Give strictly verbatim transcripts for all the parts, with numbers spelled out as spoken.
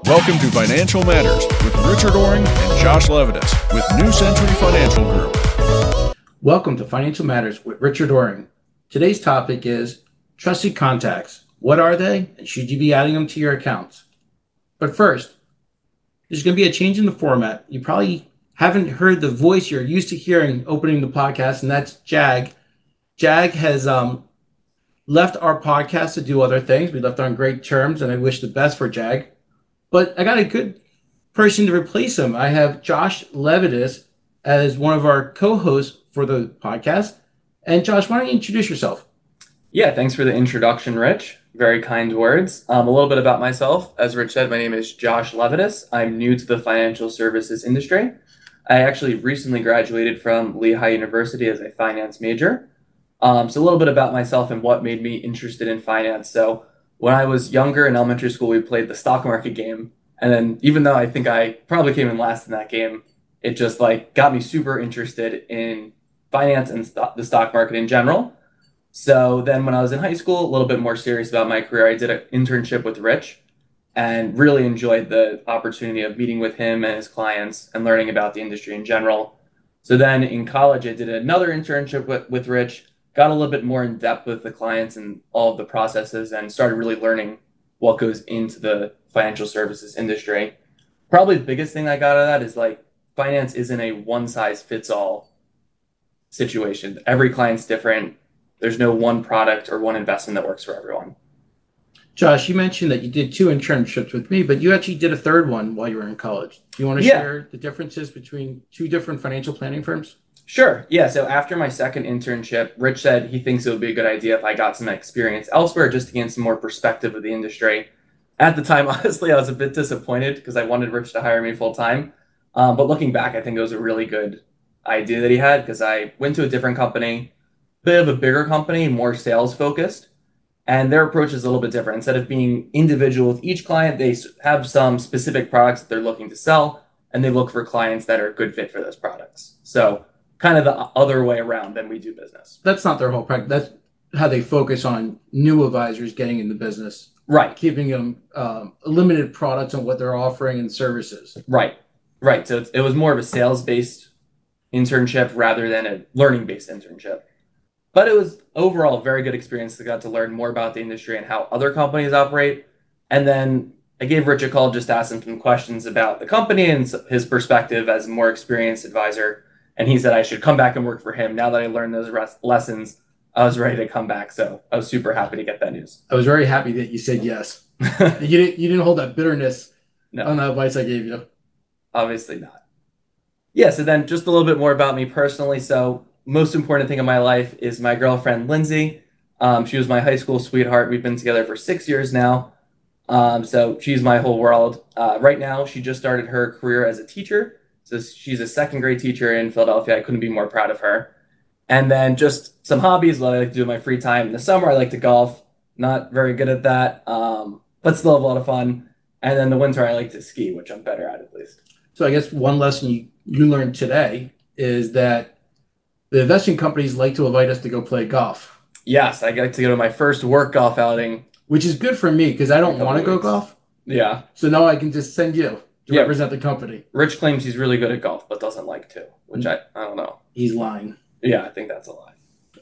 Welcome to Financial Matters with Richard Oring and Josh Levitas with New Century Financial Group. Welcome to Financial Matters with Richard Oring. Today's topic is trusted contacts. What are they, and should you be adding them to your accounts? But first, there's going to be a change in the format. You probably haven't heard the voice you're used to hearing opening the podcast, and that's Jag. Jag has um, left our podcast to do other things. We left on great terms, and I wish the best for Jag. But I got a good person to replace him. I have Josh Levitas as one of our co-hosts for the podcast. And Josh, why don't you introduce yourself? Yeah, thanks for the introduction, Rich. Very kind words. Um, a little bit about myself. As Rich said, my name is Josh Levitas. I'm new to the financial services industry. I actually recently graduated from Lehigh University as a finance major. Um, so a little bit about myself and what made me interested in finance. So when I was younger in elementary school, we played the stock market game. And then even though I think I probably came in last in that game, it just like got me super interested in finance and st- the stock market in general. So then when I was in high school, a little bit more serious about my career, I did an internship with Rich and really enjoyed the opportunity of meeting with him and his clients and learning about the industry in general. So then in college, I did another internship with, with Rich, got a little bit more in depth with the clients and all of the processes and started really learning what goes into the financial services industry. Probably the biggest thing I got out of that is like finance isn't a one size fits all situation. Every client's different. There's no one product or one investment that works for everyone. Josh, you mentioned that you did two internships with me, but you actually did a third one while you were in college. Do you want to Yeah. share the differences between two different financial planning firms? Sure. Yeah. So after my second internship, Rich said he thinks it would be a good idea if I got some experience elsewhere just to gain some more perspective of the industry. At the time, honestly, I was a bit disappointed because I wanted Rich to hire me full time. Um, but looking back, I think it was a really good idea that he had because I went to a different company, bit of a bigger company, more sales focused. And their approach is a little bit different. Instead of being individual with each client, they have some specific products that they're looking to sell, and they look for clients that are a good fit for those products. So kind of the other way around than we do business. That's not their whole practice. That's how they focus on new advisors getting in the business. Right. Keeping them um, limited products on what they're offering and services. Right. Right. So it was more of a sales-based internship rather than a learning-based internship. But it was overall a very good experience. I got to learn more about the industry and how other companies operate. And then I gave Rich a call just to ask him some questions about the company and his perspective as a more experienced advisor. And he said I should come back and work for him. Now that I learned those res- lessons, I was ready to come back. So I was super happy to get that news. I was very happy that you said yes. you didn't you didn't hold that bitterness No. on the advice I gave you. Obviously not. Yeah, so then just a little bit more about me personally. So most important thing in my life is my girlfriend, Lindsay. Um, she was my high school sweetheart. We've been together for six years now. Um, so she's my whole world. Uh, right now, she just started her career as a teacher. So she's a second grade teacher in Philadelphia. I couldn't be more proud of her. And then just some hobbies, what I like to do in my free time. In the summer, I like to golf. Not very good at that, um, but still have a lot of fun. And then the winter, I like to ski, which I'm better at at least. So I guess one lesson you, you learned today is that the investing companies like to invite us to go play golf. Yes, I got to go to my first work golf outing. Which is good for me because I don't want to go golf. Yeah. So now I can just send you to Yeah. represent the company. Rich claims he's really good at golf, but doesn't like to, which I, I don't know. He's lying. Yeah, I think that's a lie.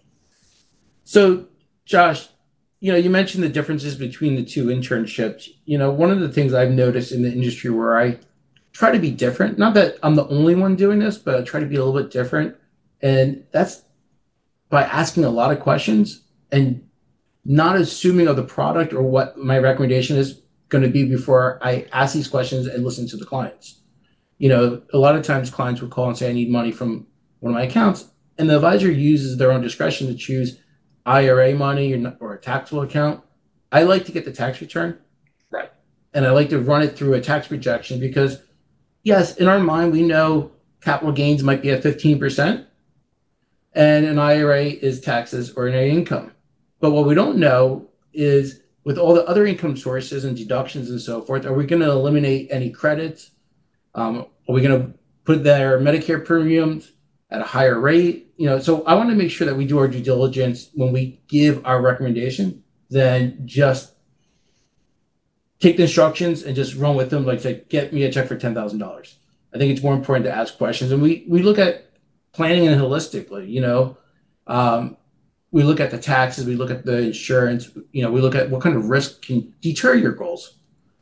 So, Josh, you know, you mentioned the differences between the two internships. You know, one of the things I've noticed in the industry where I try to be different, not that I'm the only one doing this, but I try to be a little bit different. And that's by asking a lot of questions and not assuming of the product or what my recommendation is going to be before I ask these questions and listen to the clients. You know, a lot of times clients would call and say, I need money from one of my accounts. And the advisor uses their own discretion to choose I R A money or, or a taxable account. I like to get the tax return. Right. And I like to run it through a tax projection because, yes, in our mind, we know capital gains might be at fifteen percent and an I R A is taxes or ordinary income. But what we don't know is with all the other income sources and deductions and so forth, are we going to eliminate any credits? Um, are we going to put their Medicare premiums at a higher rate? You know, so I want to make sure that we do our due diligence when we give our recommendation than just take the instructions and just run with them. Like, say, get me a check for ten thousand dollars. I think it's more important to ask questions. And we, we look at planning and holistically, you know, um, we look at the taxes, we look at the insurance, you know, we look at what kind of risk can deter your goals.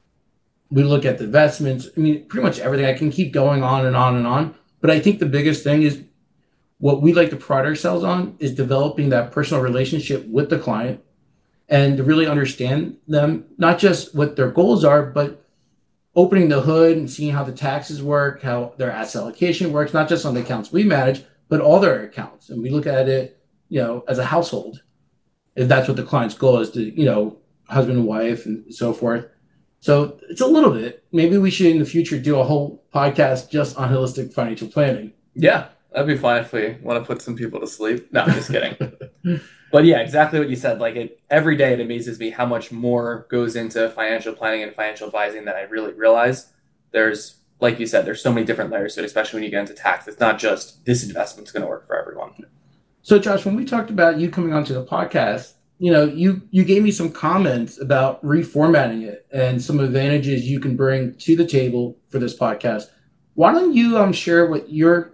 We look at the investments. I mean, pretty much everything. I can keep going on and on and on. But I think the biggest thing is what we like to pride ourselves on is developing that personal relationship with the client and to really understand them, not just what their goals are, but opening the hood and seeing how the taxes work, how their asset allocation works, not just on the accounts we manage, but all their accounts. And we look at it, you know, as a household, if that's what the client's goal is, to, you know, husband and wife and so forth. So it's a little bit. Maybe we should in the future do a whole podcast just on holistic financial planning. Yeah, that'd be fine if we want to put some people to sleep. No, I'm just kidding. But yeah, exactly what you said. Like it, every day it amazes me how much more goes into financial planning and financial advising than I really realize. There's, like you said, there's so many different layers to it, especially when you get into tax. It's not just this investment's going to work for everyone. So Josh, when we talked about you coming onto the podcast, you know, you, you gave me some comments about reformatting it and some advantages you can bring to the table for this podcast. Why don't you um, share what your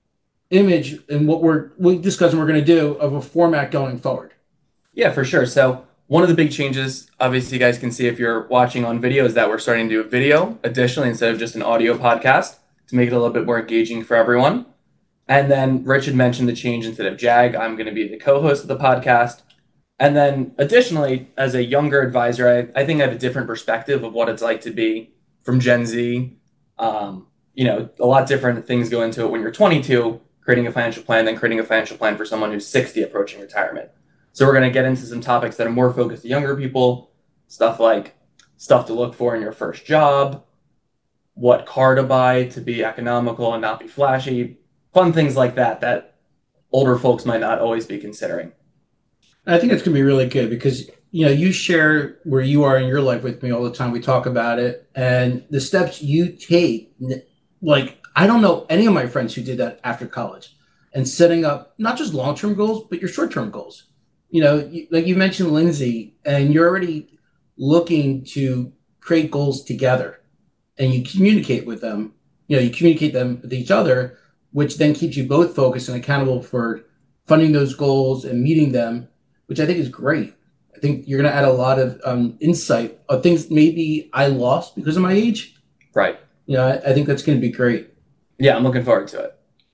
image and what we're we discussing we're going to do of a format going forward? Yeah, for sure. So one of the big changes, obviously you guys can see if you're watching on video, is that we're starting to do a video additionally instead of just an audio podcast to make it a little bit more engaging for everyone. And then Rich had mentioned the change instead of Jag, I'm going to be the co-host of the podcast. And then additionally, as a younger advisor, I, I think I have a different perspective of what it's like to be from Gen Z. Um, you know, a lot different things go into it when you're twenty-two, creating a financial plan, than creating a financial plan for someone who's sixty approaching retirement. So we're going to get into some topics that are more focused to younger people, stuff like stuff to look for in your first job, what car to buy to be economical and not be flashy, fun things like that, that older folks might not always be considering. I think it's going to be really good because, you know, you share where you are in your life with me all the time. We talk about it and the steps you take. Like, I don't know any of my friends who did that after college and setting up not just long-term goals, but your short-term goals. You know, you, like you mentioned Lindsay, and you're already looking to create goals together and you communicate with them. You know, you communicate them with each other, which then keeps you both focused and accountable for funding those goals and meeting them, which I think is great. I think you're going to add a lot of um, insight of things maybe I lost because of my age. Right. You know, I, I think that's going to be great. Yeah, I'm looking forward to it.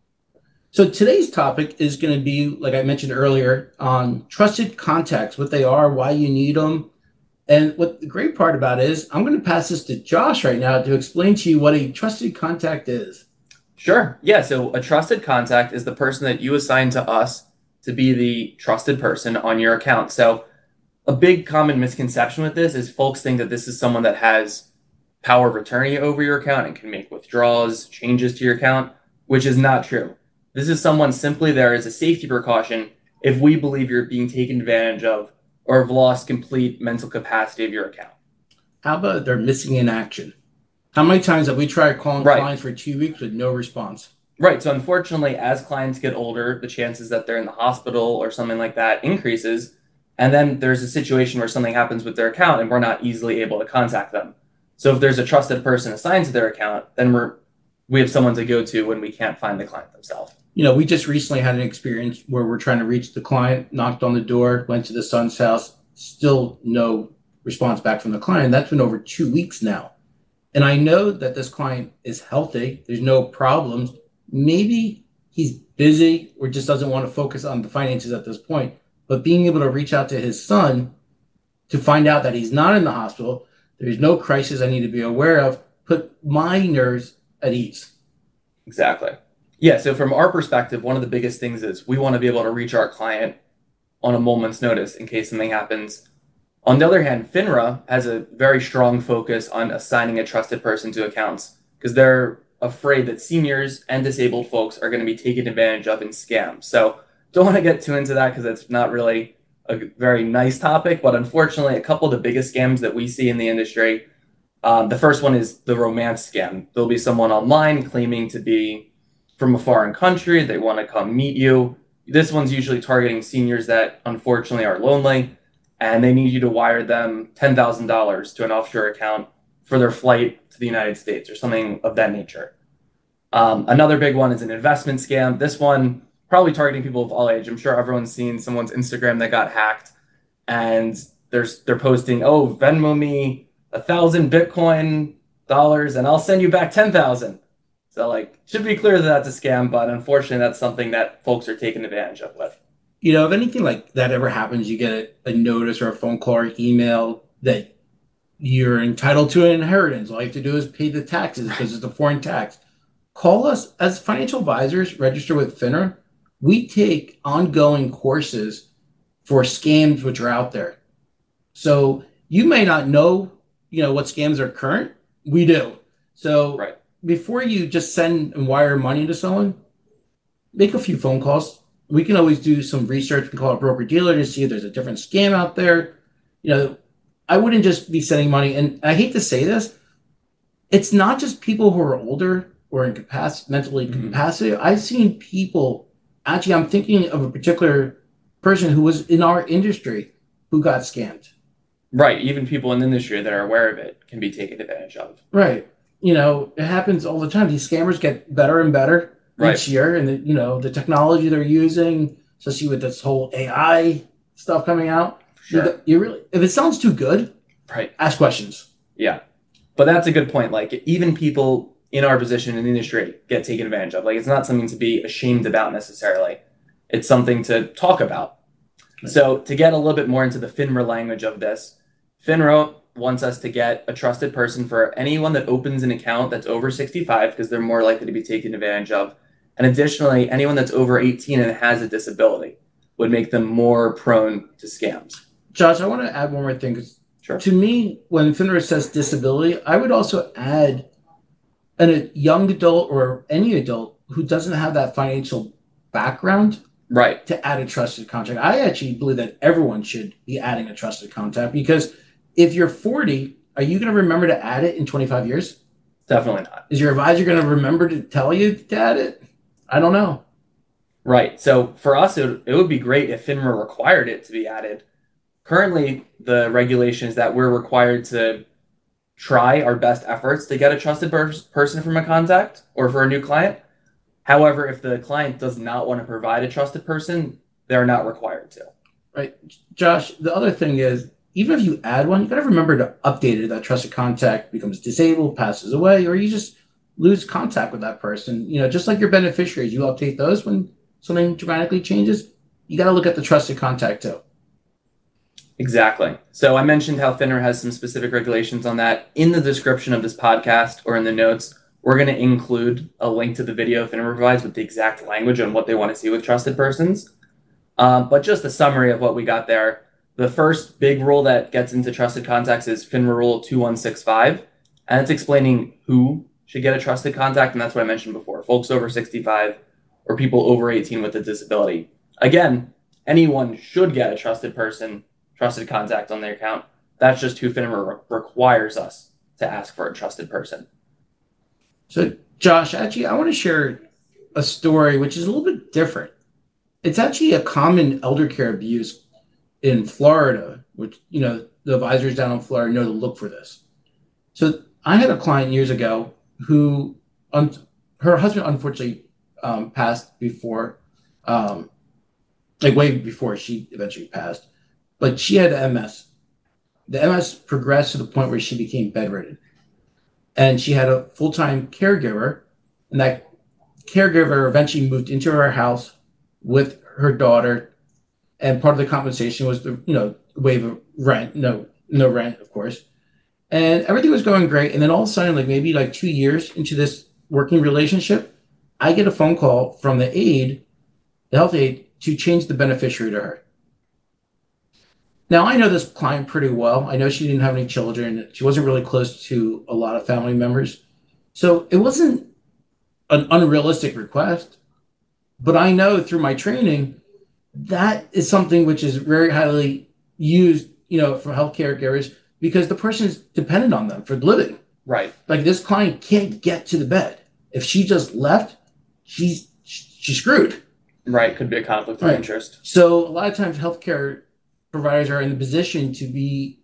So today's topic is going to be, like I mentioned earlier, on trusted contacts, what they are, why you need them. And what the great part about it is I'm going to pass this to Josh right now to explain to you what a trusted contact is. Sure. Yeah, so a trusted contact is the person that you assign to us to be the trusted person on your account. So a big common misconception with this is folks think that this is someone that has power of attorney over your account and can make withdrawals, changes to your account, which is not true. This is someone simply there as a safety precaution if we believe you're being taken advantage of or have lost complete mental capacity of your account. How about they're missing in action? How many times have we tried calling Right. clients for two weeks with no response? Right. So unfortunately, as clients get older, the chances that they're in the hospital or something like that increases. And then there's a situation where something happens with their account and we're not easily able to contact them. So if there's a trusted person assigned to their account, then we're we have someone to go to when we can't find the client themselves. You know, we just recently had an experience where we're trying to reach the client, knocked on the door, went to the son's house, still no response back from the client. That's been over two weeks now. And I know that this client is healthy. There's no problems. Maybe he's busy or just doesn't want to focus on the finances at this point. But being able to reach out to his son to find out that he's not in the hospital, there's no crisis I need to be aware of, put my nerves at ease. Exactly. Yeah, so from our perspective, one of the biggest things is we want to be able to reach our client on a moment's notice in case something happens. On the other hand, FINRA has a very strong focus on assigning a trusted person to accounts because they're afraid that seniors and disabled folks are going to be taken advantage of in scams. So don't want to get too into that because it's not really a very nice topic, but unfortunately, a couple of the biggest scams that we see in the industry, um, the first one is the romance scam. There'll be someone online claiming to be from a foreign country. They want to come meet you. This one's usually targeting seniors that unfortunately are lonely. and they need you to wire them ten thousand dollars to an offshore account for their flight to the United States or something of that nature. Um, another big one is an investment scam. This one probably targeting people of all age. I'm sure everyone's seen someone's Instagram that got hacked, and there's they're posting, "Oh, Venmo me a thousand Bitcoin dollars, and I'll send you back ten thousand." So, like, should be clear that that's a scam, but unfortunately, that's something that folks are taking advantage of with. You know, if anything like that ever happens, you get a, a notice or a phone call or email that you're entitled to an inheritance. All you have to do is pay the taxes because it's a foreign tax. Call us as financial advisors, register with FINRA. We take ongoing courses for scams which are out there. So you may not know, you know, what scams are current. We do. So right. Before you just send and wire money to someone, make a few phone calls. We can always do some research. We can call a broker dealer to see if there's a different scam out there. You know, I wouldn't just be sending money. And I hate to say this, it's not just people who are older or incapacitated, mentally mm-hmm. incapacitated. I've seen people, actually, I'm thinking of a particular person who was in our industry who got scammed. Right. Even people in the industry that are aware of it can be taken advantage of. Right. You know, it happens all the time. These scammers get better and better right. each year. And, the, you know, the technology they're using, especially with this whole A I stuff coming out. Sure. You, you really, if it sounds too good, right, ask questions. Yeah. But that's a good point. Like, even people in our position in the industry get taken advantage of. Like, it's not something to be ashamed about necessarily. It's something to talk about. Right. So to get a little bit more into the FINRA language of this, FINRA wants us to get a trusted person for anyone that opens an account that's over sixty-five, because they're more likely to be taken advantage of. And additionally, anyone that's over eighteen and has a disability would make them more prone to scams. Josh, I want to add one more thing. Because sure. To me, when FINRA says disability, I would also add an, a young adult or any adult who doesn't have that financial background right. to add a trusted contact. I actually believe that everyone should be adding a trusted contact, because if you're forty, are you going to remember to add it in twenty-five years? Definitely not. Is your advisor going to remember to tell you to add it? I don't know. Right. So for us, it, it would be great if FINRA required it to be added. Currently, the regulation is that we're required to try our best efforts to get a trusted per- person from a contact or for a new client. However, if the client does not want to provide a trusted person, they're not required to. Right. Josh, the other thing is, even if you add one, you got to remember to update it if that trusted contact becomes disabled, passes away, or you just lose contact with that person. You know, just like your beneficiaries, you update those when something dramatically changes. You got to look at the trusted contact too. Exactly. So I mentioned how FINRA has some specific regulations on that. In the description of this podcast or in the notes, we're going to include a link to the video FINRA provides with the exact language on what they want to see with trusted persons. Um, but just a summary of what we got there. The first big rule that gets into trusted contacts is FINRA Rule two one six five, and it's explaining who should get a trusted contact, and that's what I mentioned before, folks over sixty-five or people over eighteen with a disability. Again, anyone should get a trusted person, trusted contact on their account. That's just who FINRA re- requires us to ask for a trusted person. So, Josh, actually, I want to share a story which is a little bit different. It's actually a common elder care abuse in Florida, which, you know, the advisors down in Florida know to look for this. So I had a client years ago who, um, her husband unfortunately um, passed before, um, like way before she eventually passed, but she had M S. The M S progressed to the point where she became bedridden. And she had a full-time caregiver, and that caregiver eventually moved into her house with her daughter. And part of the compensation was the, you know, waive of rent, no, no rent, of course. And everything was going great. And then all of a sudden, like maybe like two years into this working relationship, I get a phone call from the aide, the health aide, to change the beneficiary to her. Now, I know this client pretty well. I know she didn't have any children. She wasn't really close to a lot of family members. So it wasn't an unrealistic request. But I know through my training, that is something which is very highly used, you know, for healthcare carers, because the person is dependent on them for living. Right. Like, this client can't get to the bed. If she just left, she's she's screwed. Right. Could be a conflict of right. interest. So a lot of times healthcare providers are in the position to be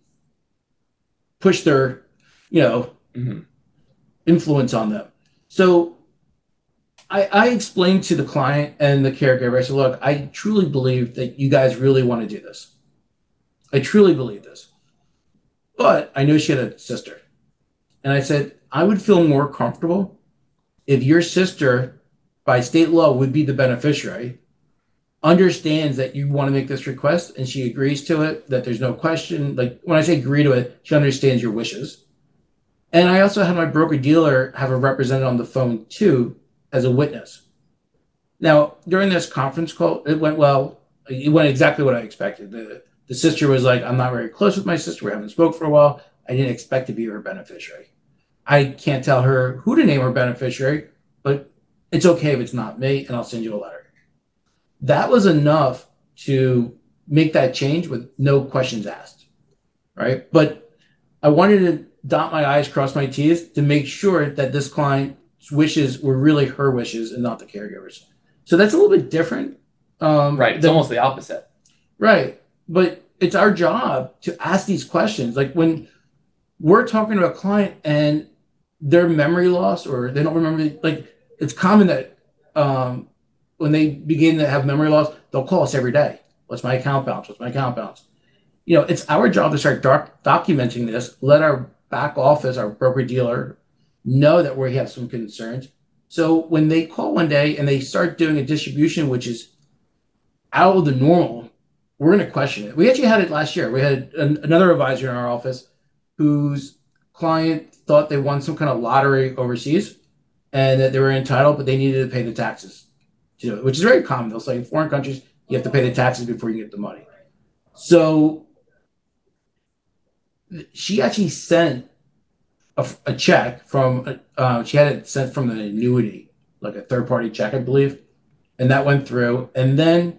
push their, you know, mm-hmm. influence on them. So I, I explained to the client and the caregiver, I said, look, I truly believe that you guys really want to do this. I truly believe this. But I know she had a sister. And I said, I would feel more comfortable if your sister, by state law, would be the beneficiary, understands that you want to make this request and she agrees to it, that there's no question. Like when I say agree to it, she understands your wishes. And I also had my broker dealer have a representative on the phone too as a witness. Now, during this conference call, it went well. It went exactly what I expected. The, the sister was like, I'm not very close with my sister. We haven't spoke for a while. I didn't expect to be her beneficiary. I can't tell her who to name her beneficiary, but it's okay if it's not me, and I'll send you a letter. That was enough to make that change with no questions asked, right? But I wanted to dot my I's, cross my T's to make sure that this client's wishes were really her wishes and not the caregiver's. So that's a little bit different. Um, right. It's than, almost the opposite. Right. But it's our job to ask these questions. Like when we're talking to a client and their memory loss or they don't remember, like it's common that um, when they begin to have memory loss, they'll call us every day. What's my account balance? What's my account balance? You know, it's our job to start doc- documenting this, let our back office, our broker dealer, know that we have some concerns. So when they call one day and they start doing a distribution, which is out of the normal, we're going to question it. We actually had it last year. We had an, another advisor in our office whose client thought they won some kind of lottery overseas and that they were entitled, but they needed to pay the taxes to do it, which is very common. They'll say in foreign countries, you have to pay the taxes before you get the money. So she actually sent a, a check from, uh, she had it sent from an annuity, like a third-party check, I believe, and that went through. And then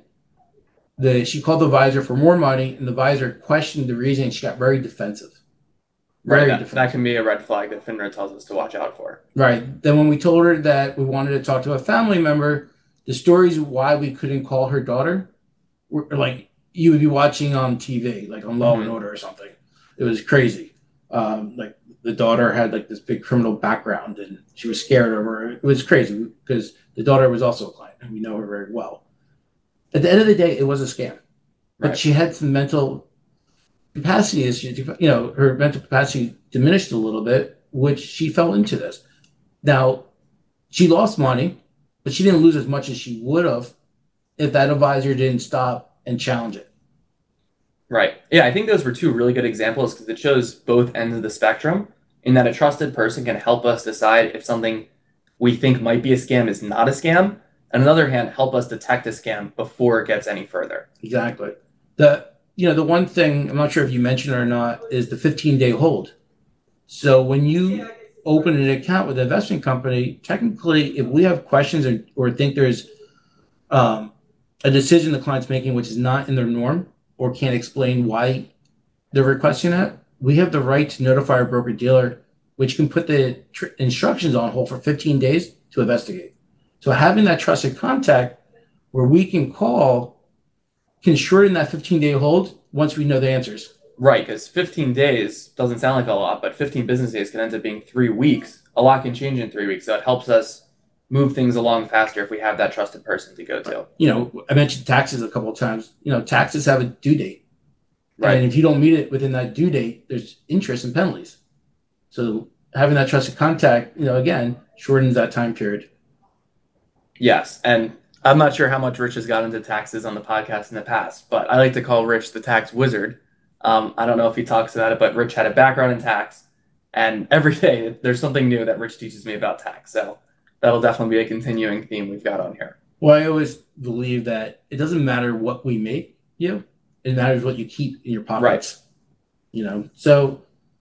the she called the advisor for more money, and the advisor questioned the reason. She got very defensive. Very right, that, defensive. That can be a red flag that FINRA tells us to watch out for. Right. Then when we told her that we wanted to talk to a family member, the stories why we couldn't call her daughter were like you would be watching on T V, like on Law mm-hmm. and Order or something. It was crazy. Um, like the daughter had like this big criminal background, and she was scared of her. It was crazy because the daughter was also a client, and we know her very well. At the end of the day, it was a scam, but right. she had some mental capacity issues. You know, her mental capacity diminished a little bit, which she fell into this. Now, she lost money, but she didn't lose as much as she would have if that advisor didn't stop and challenge it. Right. Yeah, I think those were two really good examples because it shows both ends of the spectrum in that a trusted person can help us decide if something we think might be a scam is not a scam. And on the other hand, help us detect a scam before it gets any further. Exactly. The you know the one thing I'm not sure if you mentioned it or not is the fifteen day hold. So when you open an account with an investment company, technically, if we have questions or, or think there's um, a decision the client's making which is not in their norm or can't explain why they're requesting that, we have the right to notify our broker dealer, which can put the tr- instructions on hold for fifteen days to investigate. So having that trusted contact where we can call can shorten that fifteen day hold once we know the answers. Right, because fifteen days doesn't sound like a lot, but fifteen business days can end up being three weeks. A lot can change in three weeks, so it helps us move things along faster if we have that trusted person to go to. You know, I mentioned taxes a couple of times. You know, taxes have a due date. Right. And if you don't meet it within that due date, there's interest and penalties. So having that trusted contact, you know, again, shortens that time period. Yes, and I'm not sure how much Rich has got into taxes on the podcast in the past, but I like to call Rich the tax wizard. Um, I don't know if he talks about it, but Rich had a background in tax, and every day there's something new that Rich teaches me about tax. So that'll definitely be a continuing theme we've got on here. Well, I always believe that it doesn't matter what we make you, it matters what you keep in your pockets. Right. You know, so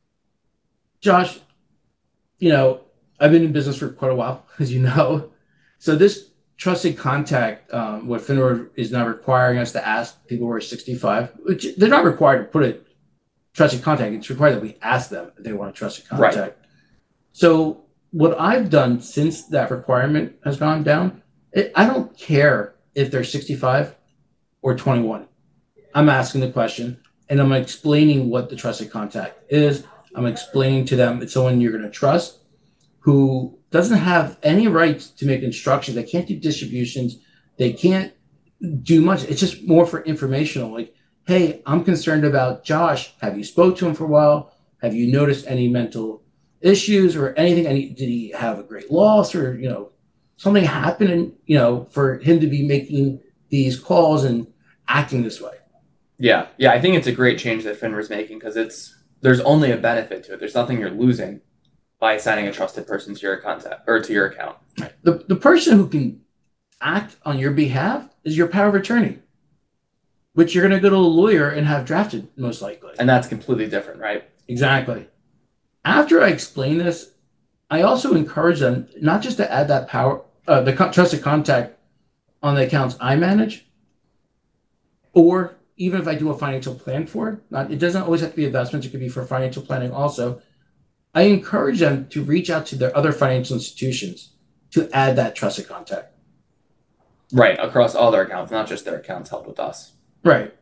Josh, you know, I've been in business for quite a while, as you know. So this trusted contact, um, what FINRA is now requiring us to ask people who are sixty-five, which they're not required to put a trusted contact. It's required that we ask them if they want a trusted contact. Right. So what I've done since that requirement has gone down, it, I don't care if they're sixty-five or twenty-one. I'm asking the question, and I'm explaining what the trusted contact is. I'm explaining to them it's someone you're going to trust who doesn't have any rights to make instructions. They can't do distributions. They can't do much. It's just more for informational. Like, hey, I'm concerned about Josh. Have you spoke to him for a while? Have you noticed any mental issues or anything? Any, did he have a great loss or, you know, something happened, and, you know, for him to be making these calls and acting this way? Yeah. Yeah. I think it's a great change that FINRA's making because it's, there's only a benefit to it. There's nothing you're losing by assigning a trusted person to your contact or to your account. The, the person who can act on your behalf is your power of attorney, which you're going to go to a lawyer and have drafted most likely. And that's completely different, right? Exactly. After I explain this, I also encourage them not just to add that power, uh, the co- trusted contact on the accounts I manage, or even if I do a financial plan for it, not, it doesn't always have to be investments. It could be for financial planning also. I encourage them to reach out to their other financial institutions to add that trusted contact. Right, across all their accounts, not just their accounts held with us. Right.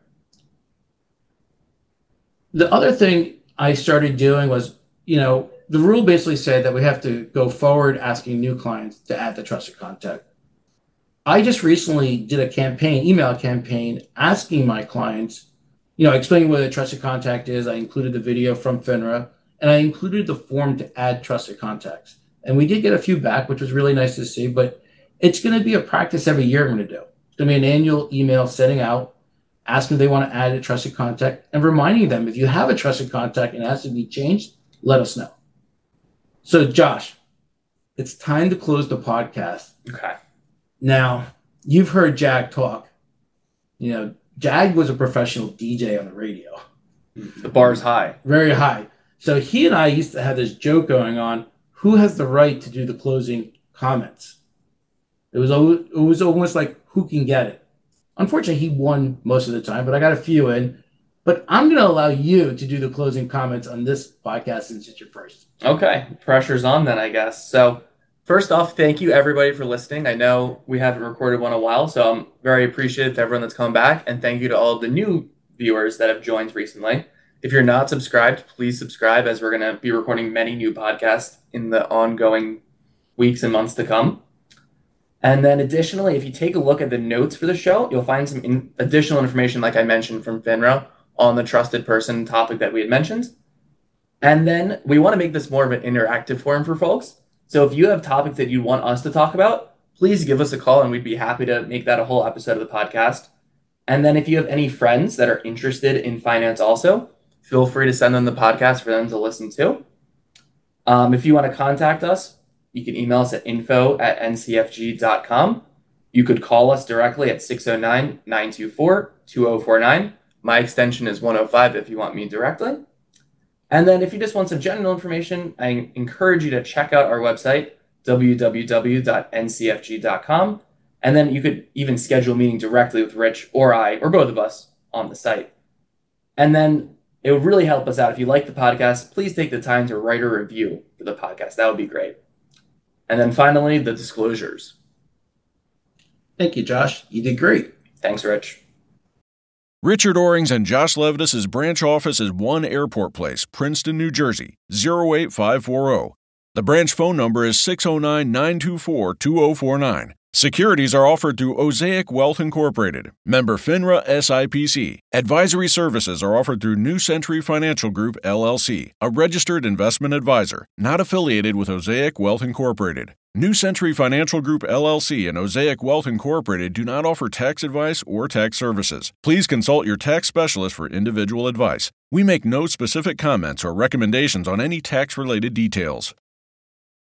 The other thing I started doing was, you know, the rule basically said that we have to go forward asking new clients to add the trusted contact. I just recently did a campaign, email campaign, asking my clients, you know, explaining what a trusted contact is. I included the video from FINRA, and I included the form to add trusted contacts. And we did get a few back, which was really nice to see, but it's going to be a practice every year I'm going to do. It's going to be an annual email sending out, asking if they want to add a trusted contact, and reminding them if you have a trusted contact and it has to be changed, let us know. So, Josh, it's time to close the podcast. Okay. Now, you've heard Jag talk. You know, Jag was a professional D J on the radio. The bar's high. Very high. So he and I used to have this joke going on, who has the right to do the closing comments? It was, it was almost like, who can get it? Unfortunately, he won most of the time, but I got a few in. But I'm going to allow you to do the closing comments on this podcast since it's your first. Okay. Pressure's on then, I guess. So first off, thank you everybody for listening. I know we haven't recorded one in a while, so I'm very appreciative to everyone that's come back. And thank you to all of the new viewers that have joined recently. If you're not subscribed, please subscribe, as we're going to be recording many new podcasts in the ongoing weeks and months to come. And then additionally, if you take a look at the notes for the show, you'll find some in- additional information, like I mentioned, from FINRA on the trusted person topic that we had mentioned. And then we want to make this more of an interactive forum for folks. So if you have topics that you want us to talk about, please give us a call and we'd be happy to make that a whole episode of the podcast. And then if you have any friends that are interested in finance also, feel free to send them the podcast for them to listen to. Um, if you want to contact us, you can email us at info at n c f g dot com. You could call us directly at six oh nine, nine two four, two oh four nine. My extension is one oh five if you want me directly. And then if you just want some general information, I encourage you to check out our website, w w w dot n c f g dot com. And then you could even schedule a meeting directly with Rich or I, or both of us, on the site. And then it would really help us out. If you like the podcast, please take the time to write a review for the podcast. That would be great. And then finally, the disclosures. Thank you, Josh. You did great. Thanks, Rich. Richard Orings and Josh Levitas' branch office is One Airport Place, Princeton, New Jersey, zero eight five four zero. The branch phone number is six oh nine, nine two four, two oh four nine. Securities are offered through Osaic Wealth Incorporated, member FINRA S I P C. Advisory services are offered through New Century Financial Group, L L C, a registered investment advisor, not affiliated with Osaic Wealth Incorporated. New Century Financial Group, L L C and Osaic Wealth Incorporated do not offer tax advice or tax services. Please consult your tax specialist for individual advice. We make no specific comments or recommendations on any tax-related details.